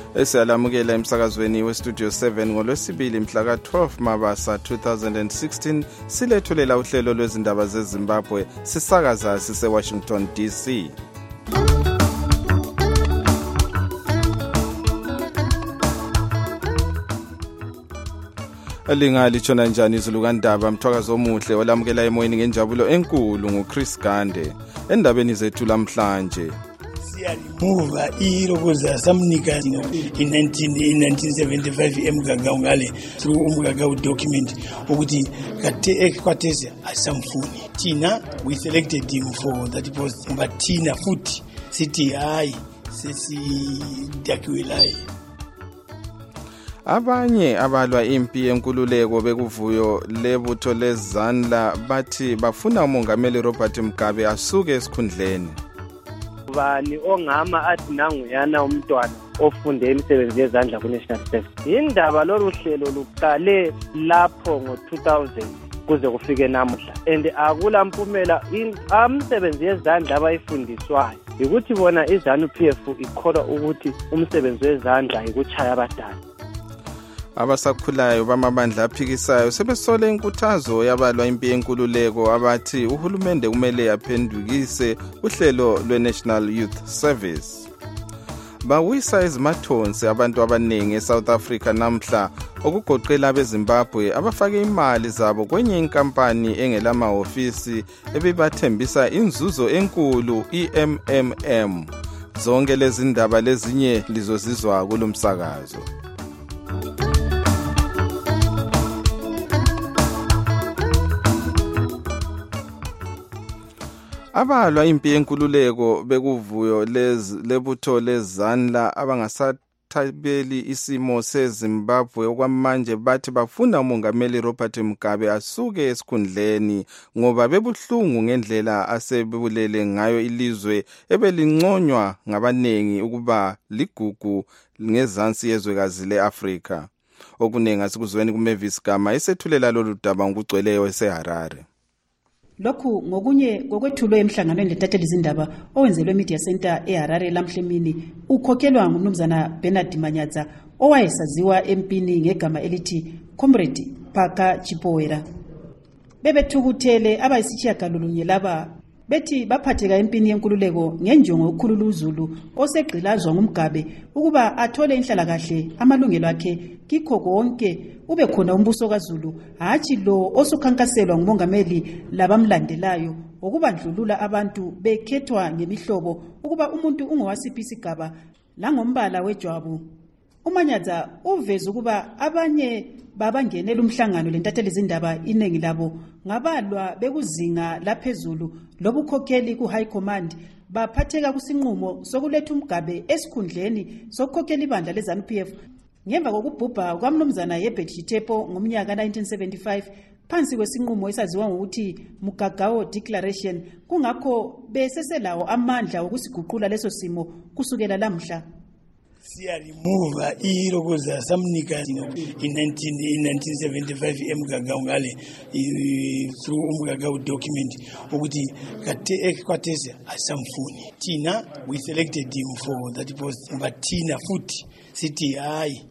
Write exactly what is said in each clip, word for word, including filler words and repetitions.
Esiyalamukela emsakazweni we-Studio seven ngolwesibili mhla ka-twelve Mabasa two thousand sixteen silethulela uhlelo lwezindaba zeZimbabwe sisakaza sise-Washington D C. Alingali chona njani izulu kandaba mthwakazo omuhle olamukela emoyeni ngenjabulo enkulu nguChris Gande endabeni zethu lamhlanje. Siyalimuva ilokoza samnika in nineteen seventy-five emgaga ngale through umgaga document ukuthi kate ekwathese asamfuni tina we selected him for that post but tina futhi sithi hayi sesidakiwelayo. Abanye abalwa impi yenkululeko bekuvuyo lebutho lezandla bathi bafuna umongameli Robert Mugabe asuke esikhundleni. Bani ongama athi nanguyana umntwana ofunde imisebenzi yezandla ku-National Service. Indaba lolu hlelo luqale lapho ngo two thousand kuze kufike namuhla and akula mpumela imisebenzi yezandla abayifundiswayo ukuthi bona iZANU-P F ikholwa ukuthi umsebenzi wezandla ikuchaya abadala. Abasakhulayo bamabandla aphikisayo sebesole inkuthazo yabalwa impi yenkululeko abathi uhulumende kumele yaphendukise uhlelo lwe-National Youth Service. Bawisa izimathonsi abantu abaningi eSouth Africa namhla okugoqela abeZimbabwe abafake imali zabo kwenye inkampani engelamahhovisi ebibathembisa inzuzo enkulu i-M M M. Zonke lezi ndaba lezinye lizozizwa kulomsakazo. Abalwa impi yenkululeko bekuvuyo lebutho lezandla abangasathabeli isimo seZimbabwe okwamanje bathi bafuna umongameli Robert Mugabe asuke esikhundleni ngoba bebuhlungu ngendlela asebulele ngayo ilizwe ebelinconywa ngabanengi ukuba ligugu ngezansi yezwekazi leAfrika. Okuningi asikuzweni kuMavis Gama esethulela lolu daba ngokugcweleyo eseHarare. Lokhu ngokunye ngokwethulwe emhlanganweni letatsheli izindaba owenzelwe Media Center eHarare lamhlemini ukhokhelwa ngumnumzana Bernard Manyadza owayesaziwa empini ngegama elithi Comrade Phaka Chipowera. Bebethukuthele abayisitshiyagalolunye laba bethi baphatheka empini yenkululeko ngenjongo yokukhulula uZulu osegqilazwa ngumgabe ukuba athole inhlalakahle amalungelo akhe kikho konke ube khona umbuso kaZulu hathi lo osukhankaselwa ngumongameli labamlandelayo ukubandlulula abantu bekhethwa ngemihlobo ukuba umuntu ungowasiphi isigaba langombala wejwabu. Umanyadza uveza ukuba abanye babangenela umhlangano lentatheli izindaba inengi labo ngabalwa bekuzinga laphezulu lobukhokheli ku high command baphatheka kusinqumo sokuletha umgabe esikhundleni sokukhokhela ibandla leZANU-P F ngemva kokubhubha kwamnumzana Herbert Chitepo ngomnyaka nineteen seventy-five phansi kwesinqumo esaziwa ngokuthi Mugagao Declaration kungakho beseselawo amandla okusiguqula leso simo kusukela lamhla. Siyalimuva ilokoza samnika in nineteen seventy-five emgaga ngale through umgaga document ukuthi kate ekwathese asamfuni tina we selected him for that post but tina futhi sithi hayi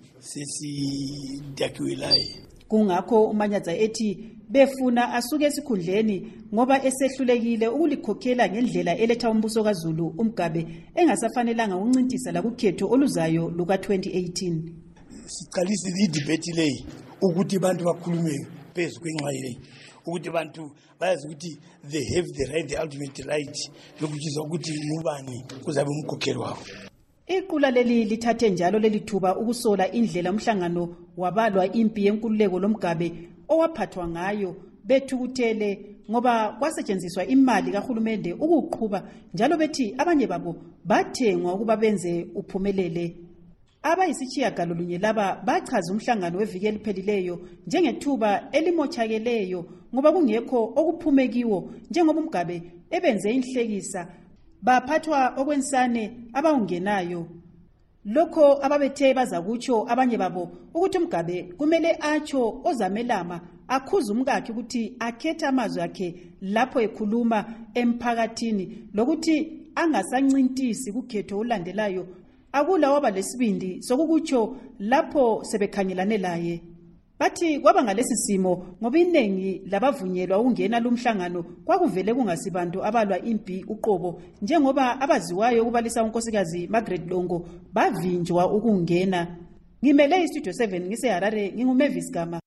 sesidakiwelayo. Kungakho umanyadza ethi befuna asuke esikhundleni ngoba esehlulekile ukulikhokhela ngendlela eletha umbuso kaZulu umgabe engasafanelanga uncintisa la kukhetho oluzayo luka twenty eighteen. Siqalisa idebate leyi ukuthi abantu bakhulume phezu kwenxayile ukuthi abantu bayazi ukuthi they have the right, the ultimate right lokuchiza ukuthi ngubani kuzabe umkhokheli wabo. Iqula leli lithathe njalo lelithuba ukusola indlela umhlangano wabalwa impi yenkululeko lomgabe owaphathwa ngayo bethukuthele ngoba kwasetshenziswa imali kahulumende ukuqhubha njalo bethi abanye babo bathengwa ukuba benze uphumelele. Abayisitshiyagalolunye laba bachaza umhlangano weviki eliphelileyo njengethuba elimochakeleyo ngoba kungekho okuphumekiwo njengoba umgabe ebenze inhlekisa baphathwa okwensane abawungenayo. Lokho ababethe bazakutsho abanye babo ukuthi umgabe kumele atsho ozamelama akhuza umkakhe ukuthi akhetha amazwi akhe lapho ekhuluma emphakathini lokuthi angasancintisi kukhetho olandelayo akula waba lesibindi sokukutsho lapho sebekhangelane laye. Bathi kwaba ngalesi simo ngoba iningi labavunyelwa ukungena lumhlangano kwakuvele kungasibantu abalwa impi uqobo njengoba abaziwayo ukubalisa unkosikazi Margaret Longo bavinjwa ukungena. Ngimele iStudio seven ngiseHarare nginguMavis Gama.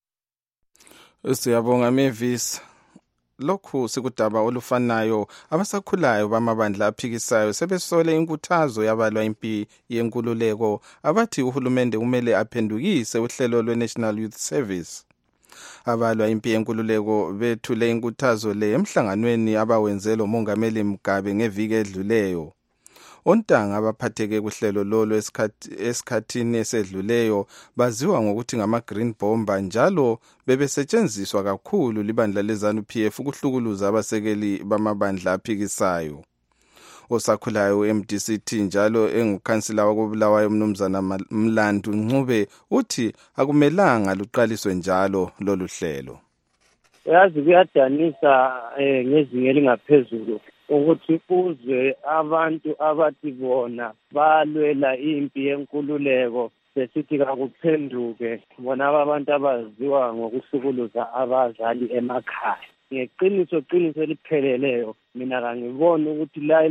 Siyabonga Mavis. Lokhu sikudaba olufanayo abasakhulayo bamabandla aphikisayo sebesole inkuthazo yabalwa impi yenkululeko abathi uhulumende kumele aphendukise uhlelo lwe-National Youth Service. Abalwa impi yenkululeko bethule inkuthazo le emhlanganweni abawenzelo Mongameli Mugabe ngeviki edluleyo. Ontanga abaphatheke kuhlelo lolo esikhathini esedluleyo baziwa ngokuthi ngama-Green Bomber njalo bebesetshenziswa kakhulu libandla leZANU P F ukuhlukuluza abasekeli bamabandla aphikisayo. Osakhulayo u-M D C T njalo engukhansila wakobulawayo umnumzana Mlandu Ncube uthi akumelanga luqaliswe njalo lolu hlelo. Yazi kuyadanisa eh ngezinga elingaphezulu ukuthi kuzwe abantu abathi bona balwela impi yenkululeko besithi kakuphenduke bona abantu abaziwa ngokuhlukuluza abazali emakhaya. Ngeqiniso qiniso lipheleleyo mina kangibona ukuthi la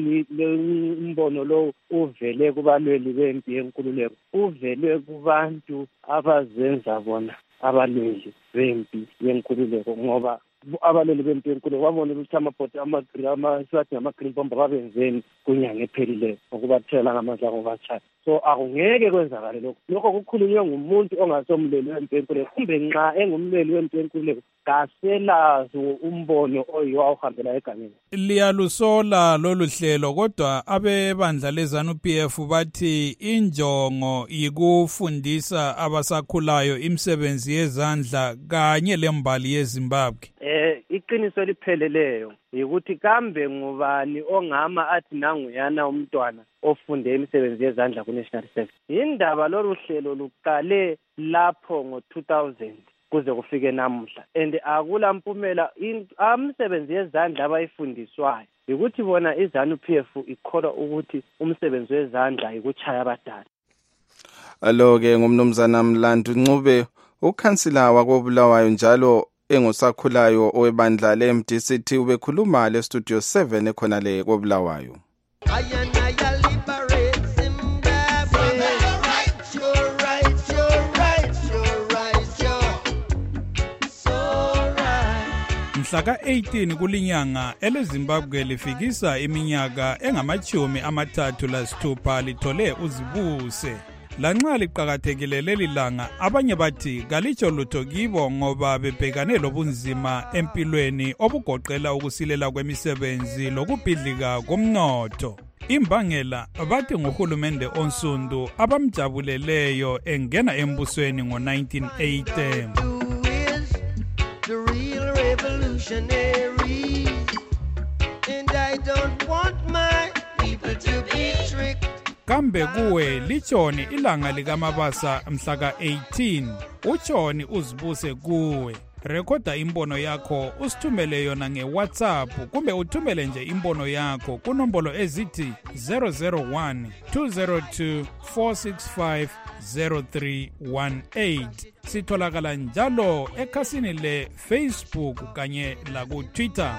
imbono lo uvele kubalweli bempi yenkululeko uvele kubantu abazenza bona abalweli bempi yenkululeko ngoba abaleli bempi yenkululeko babona ukuthi amabhodi amasiwathi ngama-Green Bomber babenzeni kunyanga ephelileyo ukubathela ngamandla ngobatshaya. So akungeke kwenzakale lokho. Lokho kukhulunywe ngumuntu ongasomleli wempi yenkululeko kumbe nxa engumleli wempi yenkululeko kaselazo umbono oyiwa uhambela egameni. Liyalusola lolu hlelo kodwa abebandla leZANU P F bathi injongo yikufundisa abasakhulayo imisebenzi yezandla kanye lembali yeZimbabwe. Eh iqiniso lipheleleyo ukuthi kambe ngubani ongama athi nanguyana umntwana ofunde imisebenzi yezandla ku-National Service. Indaba lolu hlelo luqale lapho ngo two thousand kuze kufike namuhla and akula mpumela imisebenzi yezandla abayifundiswayo ukuthi bona iZANU P F ikholwa ukuthi umsebenzi wezandla ikuchaya abadala. Alo-ke ngumnumzana Mlandu Ncube ukhansila wakobulawayo njalo engosakhulayo owebandla le-M D C T ubekhuluma le Studio seven ekhona le kobulawayo. Mhlaka eighteen kulinyanga eleZimbabwe lifikisa iminyaka engamachumi amathathu lasithupha lithole uzibuse. Lanxa liqhakathekile leli langa abanye bathi kalitsho lutho kibo ngoba bebhekane lobunzima empilweni obugoqela ukusilela kwemisebenzi lokubhidlika komnotho. Imbangela bathi nguhulumende onsundu abamjabuleleyo engena embusweni ngo nineteen eighty. The real revolutionaries, and I don't want my people to be tricked. Kambe kuwe lichoni ilanga likamabasa mhlaka eighteen uchoni uzibuse kuwe. Rekhoda imbono yakho usithumele yona ngeWhatsApp kumbe uthumele nje imbono yakho kunombolo ezithi zero zero one two zero two four six five zero three one eight. Sitholakala njalo ekhasini le Facebook kanye la ku Twitter.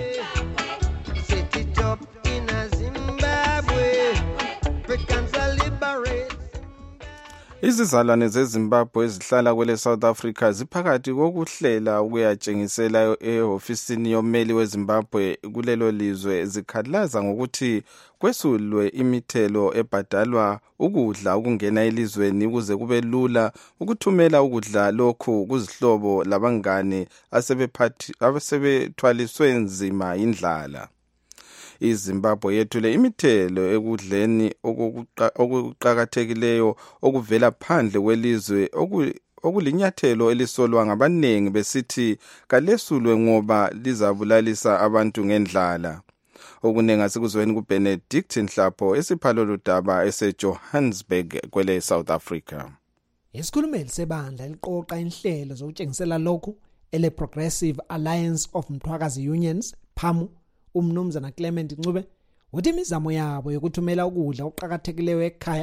Set it up in a Zimbabwe. Africans are liberate. Izizalwane zeZimbabwe ezihlala kwele South Africa ziphakathi kokuhlela ukuyatshengisela ehofisini yommeli weZimbabwe kulelo lizwe zikhalaza ngokuthi kwesulwe imithelo ebhadalwa ukudla ukungena elizweni ukuze kube lula ukuthumela ukudla lokhu kuzihlobo labangane asebephathi abasebethwaliswe nzima indlala. iZimbabwe yethule imithelo ekudleni okuqhakathekileyo okuvela phandle kwelizwe okulinyathelo elisolwa ngabanengi besithi kalesulwe ngoba lizabulalisa abantu ngendlala. Okunenga sikuzweni kuBenedict Nhlapho esiphalo ludaba eseJohannesburg kwele South Africa. Isikhulumeli sebandla liqoqa inhlelo zokutshengisela lokhu ele Progressive Alliance of Mthwakazi Unions PAMU umnumzana Clement Ncube uthi imizamo yabo yokuthumela ukudla okuqhakathekileyo ekhaya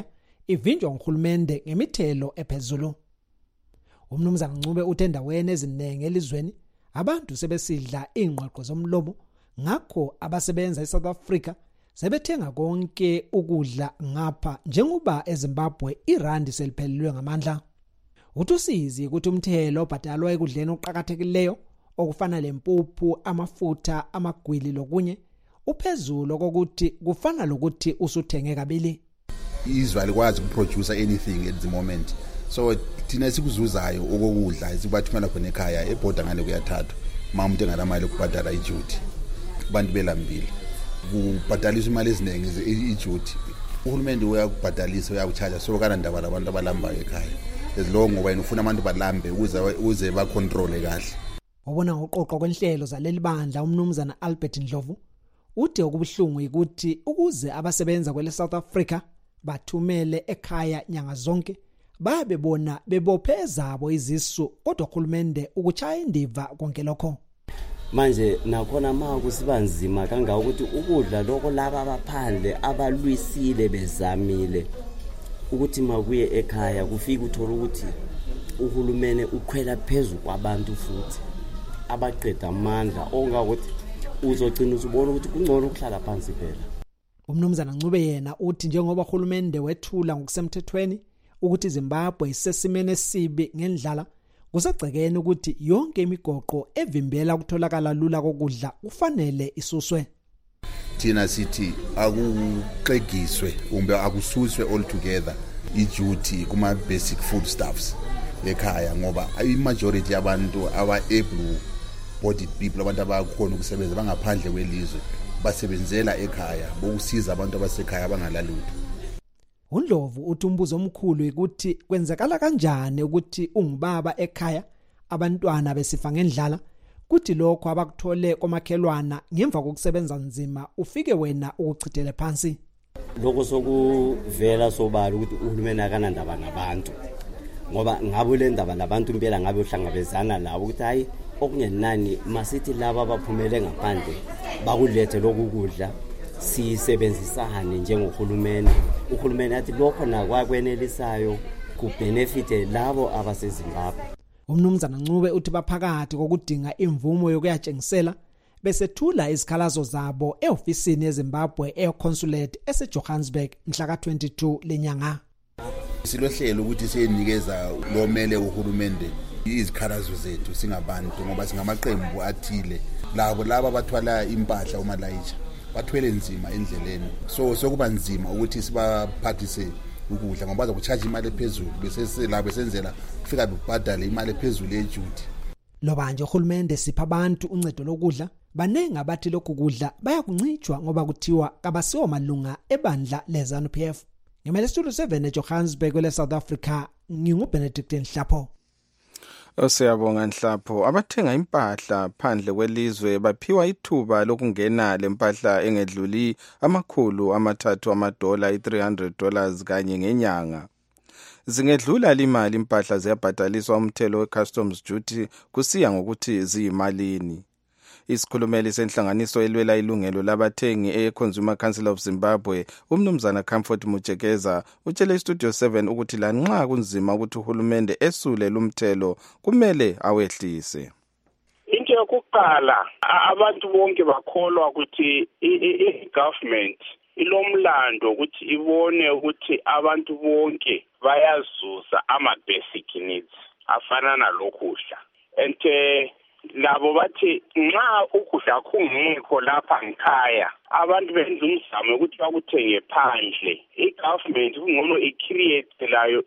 ivinjwa nguhulumende ngemithelo ephezulu. Umnumzana Ncube uthe endaweni eziningi elizweni abantu sebesidla ingqoqo zomlomo, ngakho abasebenza eSouth Africa sebethenga konke ukudla ngapha njengoba eZimbabwe irandi seliphelelwe ngamandla. Utusizi ukuthi umthelo obhadalwa ekudleni oqhakathekileyo okufana lempuphu, amafutha, amagwili lokunye uphezulu kokuthi kufana lokuthi usuthenge kabili. Izwe alikwazi ukuproduce anything at the moment. So thina sikuzuzayo okokudla sibathumela khona ekhaya ebhoda ngale kuyathathwa. Mamuntu engalamali ukubhadala iduty. Abantu belambile. Kubhadaliswa imali eziningi iduty. Uhulumende uyakubhadalisa uyakucharge so kana ndaba labantu abalambayo ekhaya. Ezilongo ngoba ufuna abantu balambe ukuze uze ba control kahle. Ubona ngoqoqo kwenhlelo zaleli bandla umnumzana Albert Ndlovu uthi okubuhlungu ukuthi ukuze abasebenza kwele South Africa bathumele ekhaya nyanga zonke babe bona bebophe zabo izisu kodwa uhulumende ukuchaya indiva konke lokho. Manje nakhona maku sibanzima kanga ukuthi ukudla lokho laba abaphandle abalwisile bezamile ukuthi makuye ekhaya kufika uthola ukuthi uhulumene ukhwela phezulu kwabantu futhi abaqeda amandla ongakuthi uzogcina uzibona ukuthi kungcono ukuhlala phansi phela. Umnumzana Ncube yena uthi njengoba uhulumende wethula ngokusemthethweni ukuthi Zimbabwe isesimene esibi ngendlala kusegcekeni ukuthi yonke imigoqo evimbela ukutholakala lula kokudla kufanele isuswe. Thina sithi akuxegiswe kumbe akususwe all together iduty kuma basic foodstuffs ekhaya ngoba i majority yabantu aba able bodied people abantu abakhona ukusebenza bangaphandle kwelizwe basebenzela ekhaya bokusiza abantu abasekhaya abangalalutho. uNdlovu uthi umbuzo omkhulu ukuthi kwenzekala kanjani ukuthi ungubaba ekhaya abantwana besifa ngendlala kuthi lokho abakuthole komakhelwana ngemva kokusebenza nzima ufike wena ukuchithele phansi. Lokho sokuvela sobala ukuthi uhulumeni akanandaba nabantu ngoba ngabe le ndaba nabantu impela ngabe uhlangabezana nabo ukuthi hayi okungenani masithi laba abaphumele ngaphandle bakulethe lokudla sisebenzisane njengohulumeni. Uhulumeni athi lokho nakwakwenelisayo kubenefite labo abaseZimbabwe. Umnumzana Ncube uthi baphakathi kokudinga imvumo yokuyatshengisela besethula izikhalazo zabo eofisini yeZimbabwe econsulate eseJohannesburg mhla ka twenty-two lenyanga. Silohlelo ukuthi siyenikeza lomele uhulumende izikhalazo zethu singabantu ngoba singamaqembu athile labo laba abathwala impahla uma layitsha bathwele nzima endleleni so sokuba nzima ukuthi sibaphathise ukudla ngoba baza kucharge imali ephezulu bese la besenzela ufika bebhadale imali ephezulu ejuti. Loba nje uhulumende sipha abantu uncedo lokudla banengi abathi lokhu kudla bayakuncitshwa ngoba kuthiwa kabasiwo malunga ebandla leZANU P F. Ngemele studio seven eJohannesburg le South Africa nginguBenedict Nhlapho. Siyabonga Nhlapho. Abathenga impahla phandle kwelizwe baphiwa ithuba lokungena lempahla engedluli amakhulu amathathu amadola i-three hundred dollars kanye ngenyanga. Zingedlula imali impahla ziyabhadaliswa umthelo we-customs duty kusiya ngokuthi ziyimalini. Isikhulumeli senhlanganiso elwela ilungelo labathengi e-Consumer Council of Zimbabwe umnumzana Comfort Mujekeza utshele iStudio seven ukuthi lanxa kunzima ukuthi uhulumende esule lumthelo kumele awehlise. Into yokuqala abantu bonke bakholwa ukuthi i-government ilomlando ukuthi ibone ukuthi abantu bonke bayazuza ama-basic needs afana nalokudla. And uh, labo bathi nxa ukudla kungekho lapha ngikhaya abantu benza umzamo ukuthi bakuthenge phandle. I-government kungcono i-create layo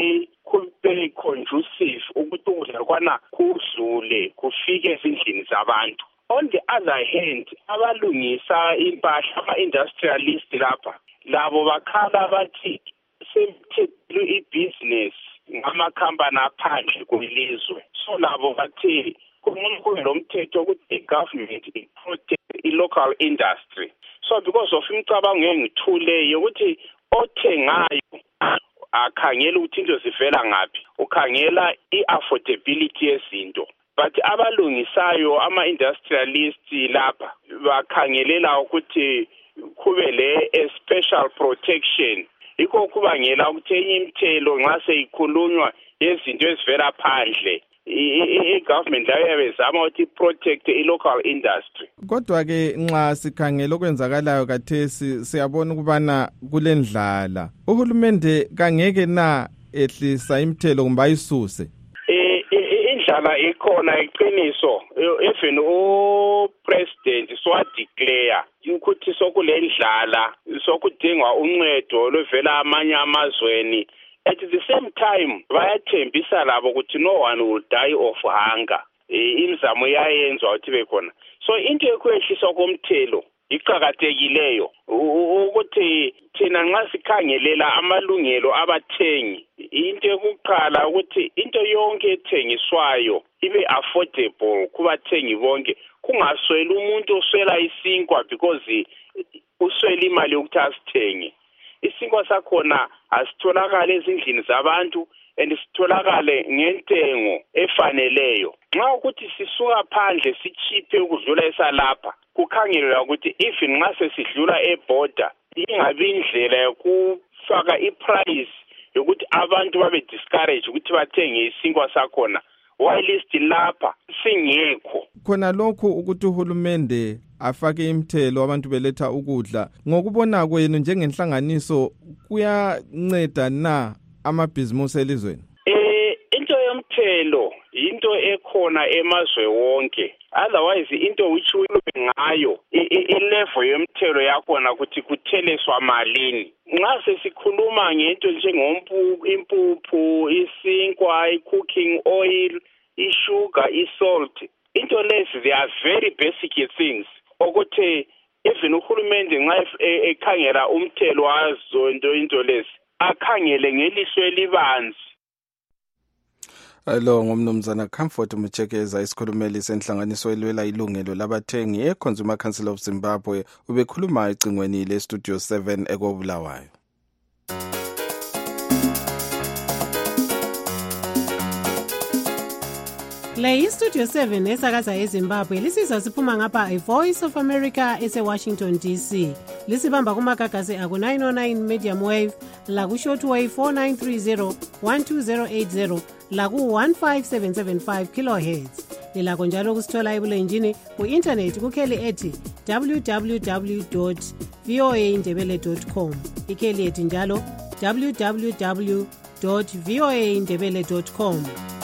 i-very conducive ukuthi ukudla kwana kudlule kufike ezindlini zabantu. On the other hand, abalungisa impahla ama-industrialist lapha labo bakhala bathi semthethwe i-business ngamakhampani aphandle kwelizwe. So labo bathi kungcono lo mthetho ukuthi i-government i-protect i-local industry. So because of imicabango engithuleyo ukuthi othengayo akhangela ukuthi into zivela ngaphi, ukhangela i-affordability yezinto. But abalungisayo ama-industrialist lapha bakhangelela ukuthi kube le special protection yikho kubangela ukuthi enye imithelo nxa seyikhulunywa yezinto ezivela phandle i-government layo yabezama ukuthi protect i-local industry. Kodwa-ke nxa sikhangela okwenzakalayo kathesi siyabona ukubana kulendlala. Uhulumende kangeke na ehlisa imithelo kumbe ayisuse? Indlala ikhona iqiniso. Even u-president swadeclare ukuthi sokulendlala sokudingwa uncedo oluvela amanye amazweni. At the same time, bayathembisa labo ukuthi no one will die of hunger. Imizamo iyayenzwa ukuthi bekhona. So into ekwehliswa komthelo iqhakathekileyo ukuthi thina nxa sikhangelela amalungelo abathengi, into yokuqala ukuthi into yonke ethengiswayo ibe affordable kubathengi bonke, kungasweli umuntu oswela isinkwa because uswela imali yokuthi asithenge. Isinkwa sakhona asitholakala ezindlini zabantu and sitholakale ngentengo efaneleyo. Nxa ukuthi sisuka phandle sichiphe ukudlula esalapha, kukhangelwa ukuthi even nxa sesidlula eborder ingabi indlela yokufaka iprice yokuthi abantu babe discourage ukuthi bathenge isinkwa sakhona while lapha singekho. Khona lokhu ukuthi uhulumende afake imithelo abantu beletha ukudla, ngokubona kwenu njengenhlanganiso kuyanceda na amabhizimusi elizweni? Eh into yomthelo into ekhona emazwe wonke, otherwise into which we ngayo ilevel yomthelo yakhona ukuthi kutheleswa malini. Nxa sesikhuluma ngento njengompu impuphu, isinkwa, i-cooking oil, i-sugar, i-salt, into lezi they are very basic things ukuthi even uhulumende nxa ekhangela umthelo wazo into into lezi akhangele ngelihlo elibanzi. Lo ngumnumzana Comfort Mchekeza, isikhulumeli senhlanganiso elwela ilungelo labathengi e-Consumer Council of Zimbabwe, ubekhuluma ecingweni le Studio seven ekobulawayo. Le iStudio seven esakaza eZimbabwe lisiza siphuma ngapha iVoice of America ese-Washington D C. Lisibamba kumagagasi aku nine oh nine medium wave, laku shortwave four nine three zero, one two zero eight zero, laku one five seven seven five kilohertz. Lilakho njalo kusithola ebulenjini ku-internet kukheli ethi w w w dot v o a ndebele dot com. Ikheli ethi njalo w w w dot v o a ndebele dot com.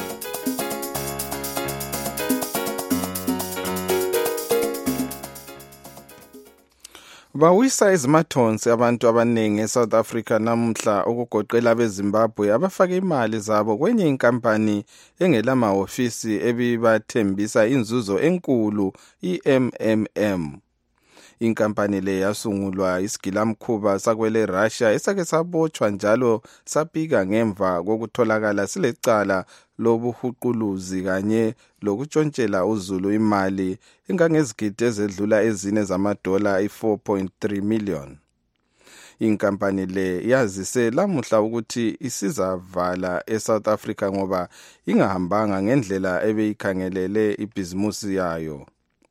Bawisa izimathonsi abantu abaningi eSouth Africa namuhla ukugoqela beZimbabwe abafaka imali zabo kwenye inkampani engelamahofisi ebibathembisa inzuzo enkulu i-M M M. Inkampani le yasungulwa isigilamkhuba sakwele Russia esake sabotshwa njalo sapika ngemva kokutholakala silecala lobuhuquluzi kanye lokutshontshela uzulu imali ingangezigidi ezedlula ezine zamadola i-four point three million. Inkampani le yazise lamuhla ukuthi isizavala eSouth Africa ngoba ingahambanga ngendlela ebeyikhangelele ibhizimusi yayo.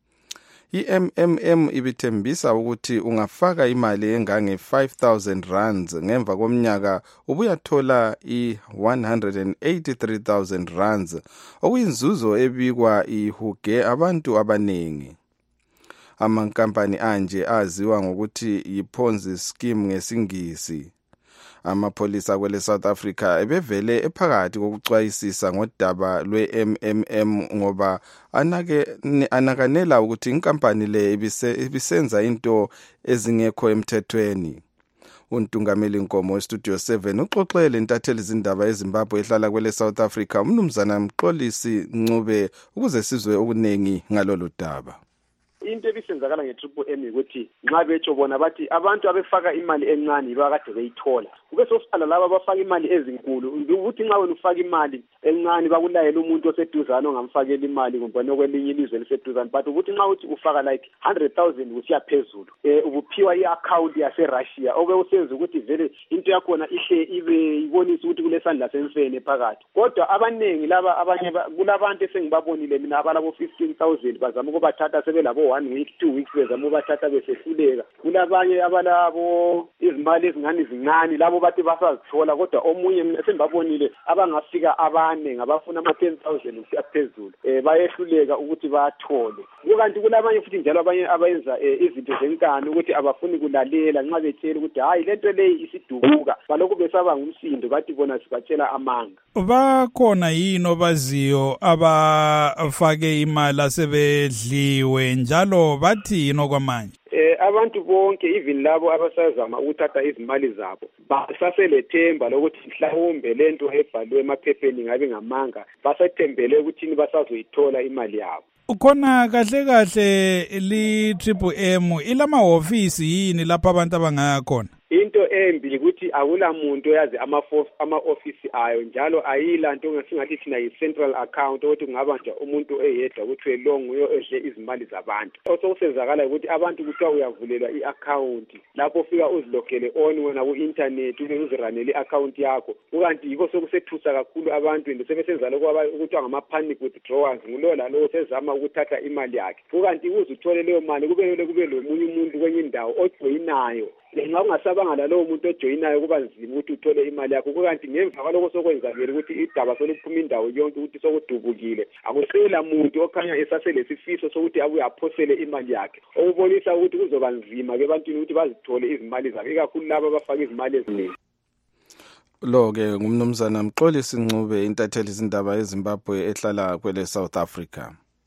I-M M M ibithembisa ukuthi ungafaka imali engange five thousand rands ngemva komnyaka ubuyathola i-one hundred eighty-three thousand rands okuyinzuzo ebikwa ihuge abantu abaningi. Amankampani anje aziwa ngokuthi yi-Ponzi scheme ngesingisi. Amapholisa kwele South Africa ebevele ephakathi kokucwayisisa ngodaba lwe-M M M ngoba anake anakanela ukuthi inkampani le ibisenza into ezingekho emthethweni. Untungameli Nkomo Studio seven uxoxele intatheli izindaba eZimbabwe ehlala kwele South Africa umnumzana Mxolisi Ncube ukuze sizwe okunengi ngalolu daba. Into ebisenzakala nge-Triple M ukuthi nxa betsho bona bathi abantu abefaka imali encane bakade beyithola. Kube sosala laba abafaka imali ezinkulu ukuthi nxa wena ufaka imali encane bakulayela umuntu oseduzana ongamfakela imali ngoba nokwelinye ilizwe liseduzana, but ukuthi nxa uthi ufaka like one hundred thousand kusiya phezulu eh ubuphiwa i-account yase-Russia oke usenza ukuthi vele into yakhona ihle ibe ibonisa ukuthi kulesandla semfene phakathi. Kodwa abanengi laba abanye kulabantu esengibabonile mina abalabo fifteen thousand bazama ukubathatha sebelabo one week two weeks bezama ubathatha besehluleka. Kulabanye abalabo izimali ezingani zincane labo bathi basazithola kodwa omunye mina sembabonile abangafika abane ngabafuna ama ten thousand ukuya phezulu eh bayehluleka ukuthi bathole. Kukanti kulabanye futhi njalo abanye abayenza izinto zenkani ukuthi abafuni kulalela nxa betshela ukuthi hayi lento leyi isidubuka balokhu besaba ngumsindo bathi bona sibatshela amanga. Bakhona yini obaziyo abafake imali asebedliwe njalo bathi yini okwamanje? Eh abantu bonke even labo abasazama ukuthatha izimali zabo basaselethemba lokuthi mhlawumbe lento ebhalwe emaphepheni ngabe ngamanga basathembele ukuthi basazoyithola imali yabo. Ukhona kahle kahle li Triple M ilama office yini lapha abantu abangaya khona? Into embi ukuthi akula muntu oyazi ama ama office ayo njalo ayila nto ngasingathi thina yi central account ukuthi kungaba nje umuntu eyedwa ukuthi lo nguyo edle izimali zabantu. Osokusenzakala ukuthi abantu kuthiwa uyavulelwa i-account lapho ufika uzilogele on wena ku internet uziranele i-account yakho. Ukanti yiko sokusethusa kakhulu abantu ende sebesenza lokho ukuthi ngama panic withdrawals ngulo la lo sezama ukuthatha imali yakhe. Ukanti uzuthole leyo mali kube kube lo munye umuntu kwenye indawo ojoyinayo. Nxa ungasabanga lalowo muntu ojoyinayo kuba nzima ukuthi uthole imali yakho. Kukanti ngemva kwalokho sokwenzakele ukuthi idaba soluphuma indawo yonke ukuthi sokudubukile akusela muntu okhanya esaselesifiso sokuthi abuye aphosele imali yakhe okubonisa ukuthi kuzoba nzima ke ebantwini ukuthi bazithole izimali zabo ikakhulu labo abafaka izimali eziningi. Lo-ke ngumnumzana Mxolisi Ncube intatheli izindaba eZimbabwe ehlala kwele South Africa.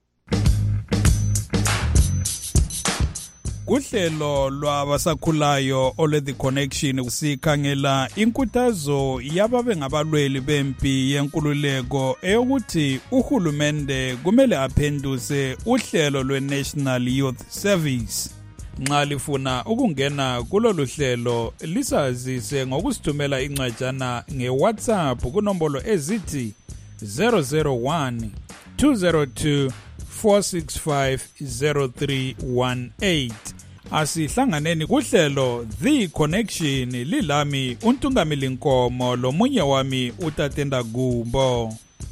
Kuhlelo lwabasakhulayo ole The Connection sikhangela inkuthazo yababe ngabalweli bempi yenkululeko eyokuthi uhulumende kumele aphenduse uhlelo lwe-National Youth Service. Nxa lifuna ukungena kulolu hlelo lisazise ngokusithumela incwajana nge-WhatsApp kunombolo ezithi zero zero one two zero two four six five zero three one eight. Asihlanganeni kuhlelo The Connection lilami uNtungamili Nkomo lomunye wami uTatenda Gumbo.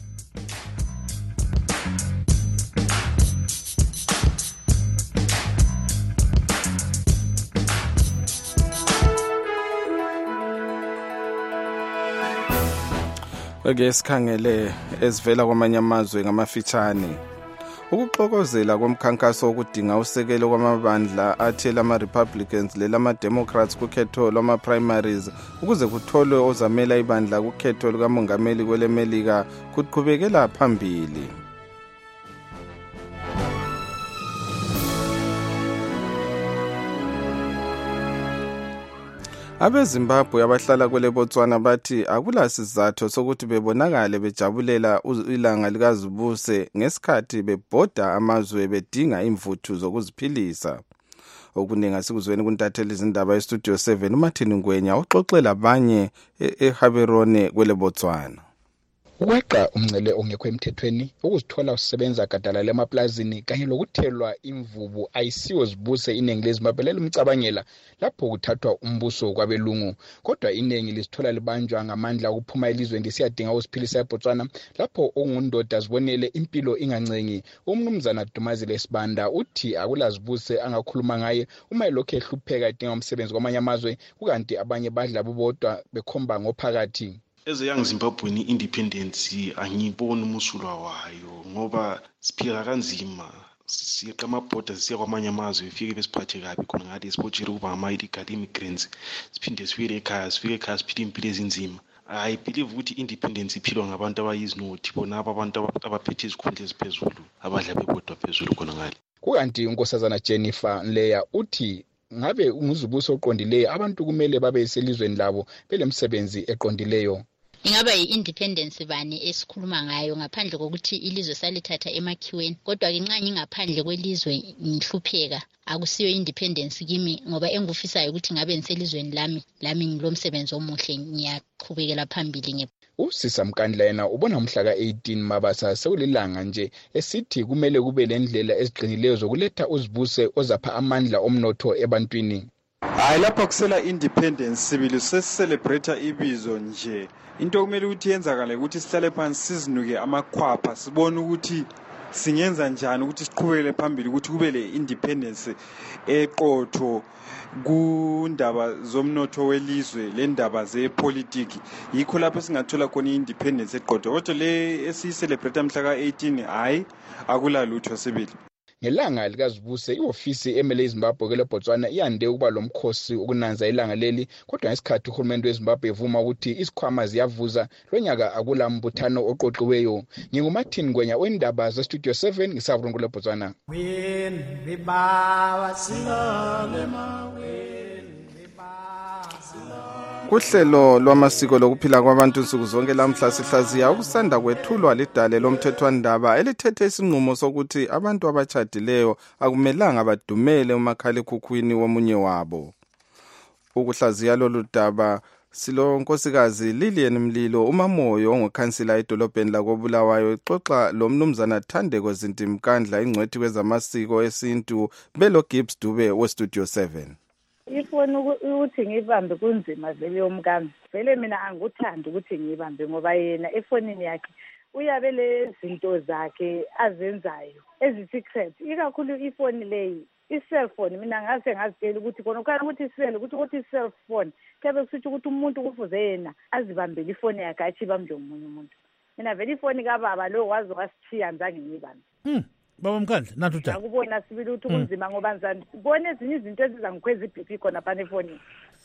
Ake sikhangele ezivela kwamanye amazwe ngamafitshane. Ukuxokozela komkhankaso wokudinga usekelo kwamabandla athela ama-Republicans lelama-Democrats kukhetho lwama-primaries ukuze kutholwe ozamela ibandla kukhetho lukamongameli kwelemelika kuqhubekela phambili. Abezimbabwe abahlala kwele Botswana bathi akula sizathu sokuthi bebonakale bejabulela ilanga likazibuse ngesikhathi bebhoda amazwe bedinga imvuthu zokuziphilisa. Okuningi asikuzweni kuntatheli izindaba eStudio seven uMartin Ngwenya uxoxela abanye eHaberone kwele Botswana. Ukweqa umncele ongekho emthethweni ukuzithola usebenza gadala lemaplazini kanye lokuthelwa imvubu ayisiwo zibuse inengi leZimbabwe lemcabangela lapho kuthathwa umbuso kwabelungu kodwa inengi lisithola libanjwa ngamandla ukuphuma elizweni lisiyadinga usiphilisa eBotswana lapho ongundoda zibonele impilo ingancengi. Umnumzana Dumazile Sibanda uthi akulazibuse angakhuluma ngaye uma elokhe ehlupheka edinga umsebenzi kwamanye amazwe kukanti abanye badla bobodwa bekhomba ngophakathi. As a young Zimbabwean independence angiboni umusulwa wayo ngoba siphila kanzima siyeqa amabhoda siya kwamanye amazwe ifike besiphathe kabi khona ngathi sibotshele ukuba ama-illegal immigrants siphinde sifike ekhaya sifike ekhaya siphile impilo ezinzima. I believe ukuthi independence iphilwa ngabantu abayizinothi bona abantu abaphethe izikhundla eziphezulu abadla bebodwa phezulu khona ngale. Kukanti unkosazana Jennifer Leya uthi ngabe unguzibuso oqondileyo abantu kumele babe selizweni labo belemsebenzi eqondileyo. Ingaba yi-independence bani esikhuluma ngayo ngaphandle kokuthi ilizwe salithatha emakhiweni kodwa ke nxa ngingaphandle kwelizwe ngihlupheka akusiyo independence kimi ngoba engufisayo ukuthi ngabe ngiselizweni lami lami ngilomsebenzi omuhle ngiyaqhubekela phambili nge Usisa Mkandla yena ubona umhla ka eighteen Mabasa sewulilanga nje esithi kumele kube lendlela eziqinileyo zokuletha uzibuse ozapha amandla omnotho ebantwini. Hayi lapha kusela independence sibili sesicelebrate ibizo nje. Into kumele ukuthi yenzakale ukuthi sihlale phansi sizinuke amakhwapha sibone ukuthi singenza njani ukuthi siqhubekele phambili ukuthi kube le independence eqotho kundaba zomnotho welizwe lendaba zepolitiki. Yikho lapho singathola khona i-independence eqotho. Kodwa le esiyicelebrate mhla ka-eighteen hayi akulalutho sibili. Ngelanga likazibuse iofisi emele iZimbabwe ke leBotswana iyande ukuba lomkhosi ukunanza ilanga leli, kodwa ngesikhathi uhulumende weZimbabwe evuma ukuthi isikhwama ziyavuza lonyaka akula mbuthano oqoqiweyo. NginguMartin Ngwenya wendaba ze Studio seven ngisavungu leBotswana. Kuhlelo lwamasiko lokuphila kwabantu nsuku zonke lamhla sihlaziya ukusanda kwethulwa lidale lomthethwandaba elithethe isinqumo sokuthi abantu abachadileyo akumelanga badumele umakhalekhukhwini womunye wabo. Ukuhlaziya lolu daba silo nkosikazi Lilian Mlilo umamoyo ongukhansila edolobheni lakoBulawayo exoxa lo mnumzana Thandeko Zintimkandla ingcwethi kwezamasiko esintu Belo Gibbs Dube we Studio seven. Ifoni ukuthi ngibambe kunzima vele yomkami. Vele mina angikuthandi ukuthi ngibambe ngoba yena efonini yakhe uyabe lezinto zakhe azenzayo ezi-secret. Ikakhulu ifoni leyi, i-cellphone mina ngase ngazitshela ukuthi khona ukhala ukuthi isele ukuthi ukuthi i-cellphone kube kusithi ukuthi umuntu kufuze yena azibambele ifoni yakhe achibambe umunye umuntu. Mina vele ifoni kababa lo wazi wasithiya nzange ngibambe. Mm. Baba Mkandla nathi uthanda. Akubona sibili ukuthi kunzima ngoba nzani. Sibone ezinye izinto ezizangikhweza i-B P khona phana efonini.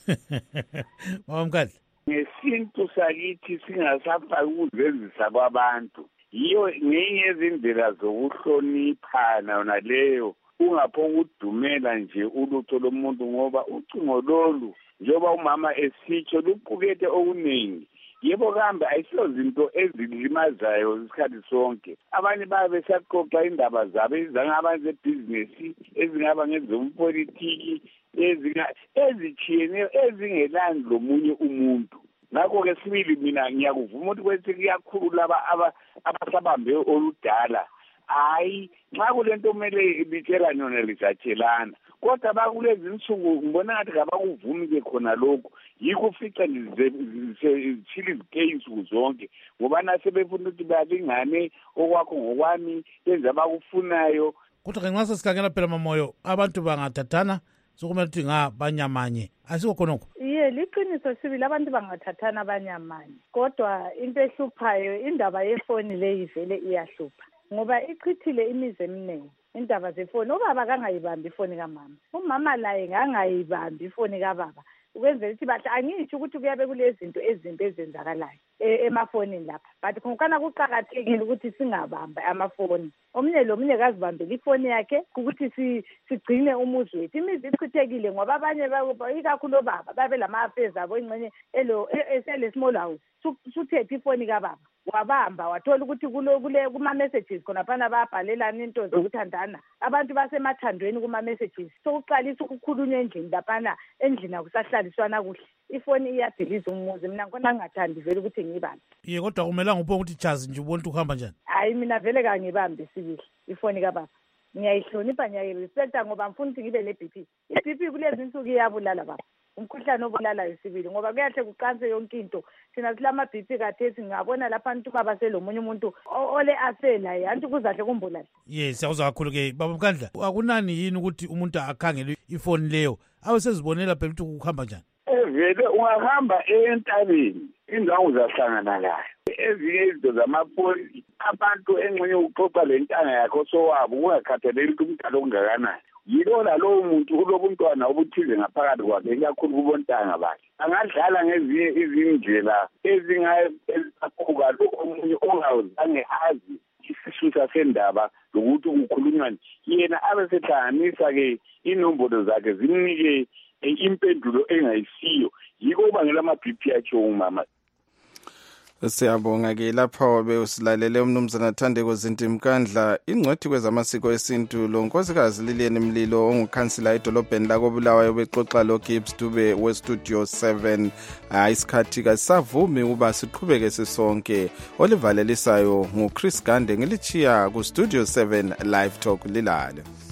Baba Mkandla. Ngesintu sakithi singasafaki ukuzenzisa kwabantu. Yiyo ngenye izindlela zokuhloniphana naleyo. Ungaphonga udumela nje ulutho lomuntu ngoba ucingo lolu njengoba umama esitsho luqukethe okuningi. Yebo kambe ayisizo zinto ezilimazayo isikhathi sonke. Abanye babe besaqoqa indaba zabo ezingaba zebusiness, ezingaba ngezompolitiki, ezinga ezichiyene ezingelani lomunye umuntu. Ngakho ke sibili mina ngiyakuvuma ukuthi kwethi kuyakhulu laba abasabambe oludala. Hayi nxa kulento kumele ibitshela nona lizatshelana. Kodwa bakulezi insuku ngibona ngathi ngabakuvumi ke khona lokho. Yikho ufica ngizithili izike insuku zonke ngoba nasebefuna ukuthi balingane okwakho ngokwami benza abakufunayo. Kodwa ke nxa sesikhangela phela mamoyo abantu bangathathana sokumele ukuthi ngabanyamanye asikho khonokho. Ye liqiniso sibili abantu bangathathana abanyamanye. Kodwa into ehluphayo indaba yefoni leyi vele iyahlupha ngoba ichithile imizi eminingi. Indaba zefoni ubaba kangayibambi ifoni kamama, umama laye ngangayibambi ifoni kababa. Ukwenzela ukuthi bathi angisho ukuthi kuyabe kulezinto ezimbi ezenzakalayo emafonini lapha, but khona kuqhakathekile ukuthi singabamba amafoni. Omnye lomunye kazibambele ifoni yakhe ukuthi sigcine umuzi wethu. Imizi ichithekile ngoba abanye ikakhulu obaba babe lama affairs abo ingcenye elo esele small house suthethe ifoni kababa wabamba wathola ukuthi kulo kule kuma messages khona phana bayabhalelana into zokuthandana. Abantu basemathandweni kuma messages sokuqalisa ukukhulunywa endlini laphana endlini akusahlaliswana kuhle. Ifoni iyadiliza umuzi. Mina ngikona ngingathandi vele ukuthi ngibambe. Ye kodwa kumelanga upho ukuthi chazi nje ubona ukuthi uhamba njani. Hayi mina vele kangibambe sibili ifoni kababa. Ngiyayihlonipha ngiyayirespecta ngoba ngifuna ukuthi ngibe le B P. I-B P kulezi insuku iyabulala baba. Umkhuhlane obulalayo sibili ngoba kuyahle kuqanse yonke into. Thina silama B P kathethi ngabona lapha abantu baba selomunye umuntu ole asela yanti kuzahle kumbulala. Yes siyawuza kakhulu ke Baba Mkandla. Akunani yini ukuthi umuntu akhangele ifoni leyo abe sezibonela phela ukuthi ukuhamba njani? Vele ungahamba entabeni indawo uzahlangana layo. Ezinye izinto zamafoni abantu engxenye uxoxa lentanga yakho sowabo ungakhathaleli ukuthi umntana ongakanani. Yilo lalowo muntu ulobuntwana obuthize ngaphakathi kwakhe ikakhulu kubontanga bakhe. Angadlala ngezinye izindlela ezingayakhuka lo omunye ongawuzange azi isisusa sendaba lokuthi ukukhulunywa yena abe sehlanganisa ke inombolo zakhe zimnike impendulo engayisiyo. Yiko ubangela ama B P yakhe umama. Siyabonga ke lapha besilalele umnumzana Thandeko Zintimkandla ingcwethi kwezamasiko esintu lo nkosikazi Lilian Mlilo ongukhansila edolobheni lakoBulawayo bexoxa lo Gibbs Dube we Studio seven. Isikhathi kasavumi uba siqhubeke sisonke. Olivalelisayo nguChris Gande ngilichiya ku Studio seven Live Talk lilale.